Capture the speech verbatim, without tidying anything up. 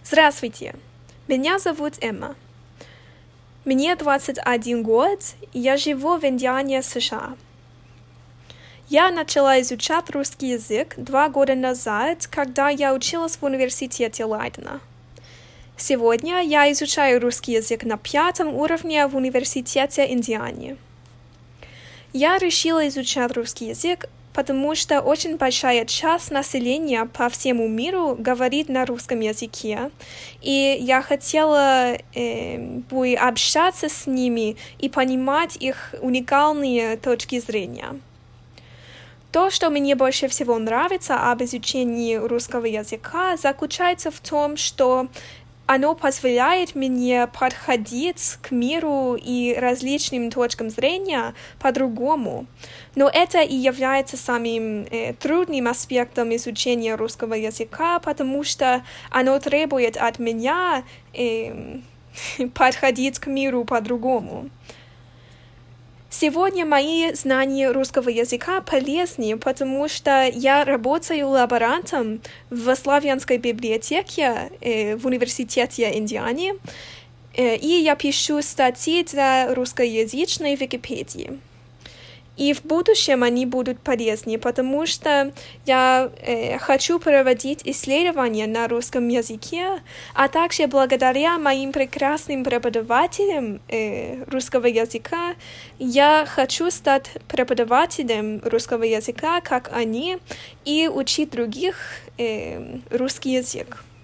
Здравствуйте, меня зовут Эмма. Мне двадцать один год, и я живу в Индиане, США. Я начала изучать русский язык два года назад, когда я училась в университете Лайдена. Сегодня я изучаю русский язык на пятом уровне в университете Индианы. Я решила изучать русский язык, потому что очень большая часть населения по всему миру говорит на русском языке, и я хотела э, бы общаться с ними и понимать их уникальные точки зрения. То, что мне больше всего нравится об изучении русского языка, заключается в том, что оно позволяет мне подходить к миру и различным точкам зрения по-другому. Но это и является самым э, трудным аспектом изучения русского языка, потому что оно требует от меня э, подходить к миру по-другому. Сегодня мои знания русского языка полезны, потому что я работаю лаборантом в славянской библиотеке э, в университете Индианы, э, и я пишу статьи для русскоязычной Википедии. И в будущем они будут полезны, потому что я э, хочу проводить исследования на русском языке, а также благодаря моим прекрасным преподавателям э, русского языка я хочу стать преподавателем русского языка, как они, и учить других э, русский язык.